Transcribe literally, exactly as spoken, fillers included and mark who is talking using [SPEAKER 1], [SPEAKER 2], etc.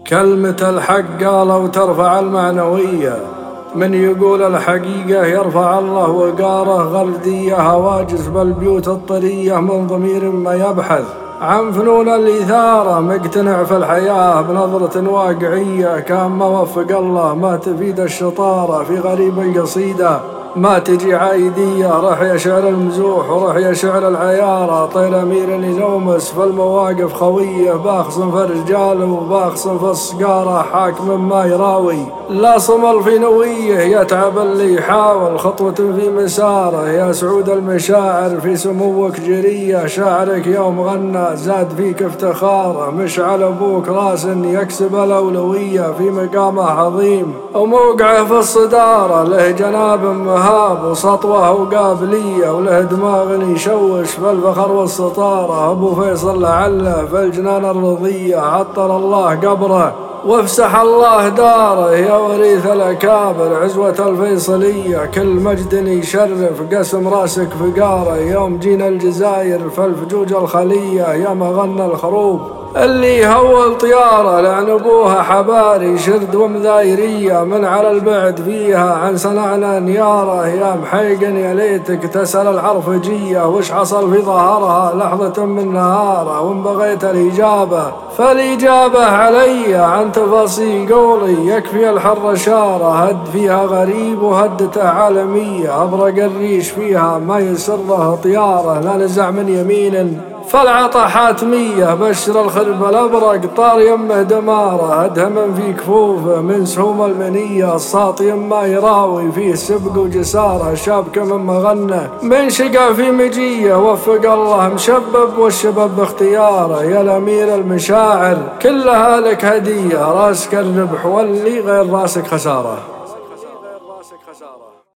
[SPEAKER 1] كلمة الحق قالوا ترفع المعنوية، من يقول الحقيقة يرفع الله وقاره. غردية هواجس بالبيوت الطرية من ضمير ما يبحث عن فنون الإثارة، مقتنع في الحياة بنظرة واقعية. كان موفق الله ما تفيد الشطارة، في غريب القصيدة ما تجي عايدية. رح يا شعر المزوح ورح يا شعر العيارة، طير أمير يلومس في المواقف خوية. باخصم في الرجال وباخصم في الصقارة، حاكم ما يراوي لا صمل في نويه. يتعب اللي يحاول خطوة في مساره، يا سعود المشاعر في سموك جرية. شاعرك يوم غنى زاد فيك افتخاره، مشعل أبوك راس يكسب الأولوية. في مقامه عظيم وموقعه في الصدارة، له جناب مهاب وسطوة وقابلية، وله دماغ يشوش في الفخر والسطارة. أبو فيصل لعله في الجنان الرضية، عطر الله قبره وافسح الله داره. يا وريث الأكابر عزوة الفيصلية، كل مجد يشرف قسم راسك فقاره. يوم جينا الجزاير في الفجوج الخلية، يا مغنى الخروب اللي هول طياره. لعن ابوها حباري شرد ومذايرية، من على البعد فيها عن صنعنا نياره. يا محيقن يا ليتك تسأل العرفجية، وش حصل في ظهرها لحظة من نهاره. وان بغيت الإجابة فالإجابة علي، عن تفاصيل قولي يكفي الحر شارة. هد فيها غريب وهدته عالمية، أبرق الريش فيها ما يسره طياره. لا نزع من يمين فالعطا حاتمية، بشر الخرب الأبرق طار يمه دمارة. هدهم في كفوفه من سهوم المنية، الساط يما يراوي فيه سبق وجسارة. شابك من مغنى من شقا في مجية، وفق الله مشبب والشباب باختياره. يا الأمير المشاعر كلها لك هدية، راسك الربح واللي غير راسك خسارة.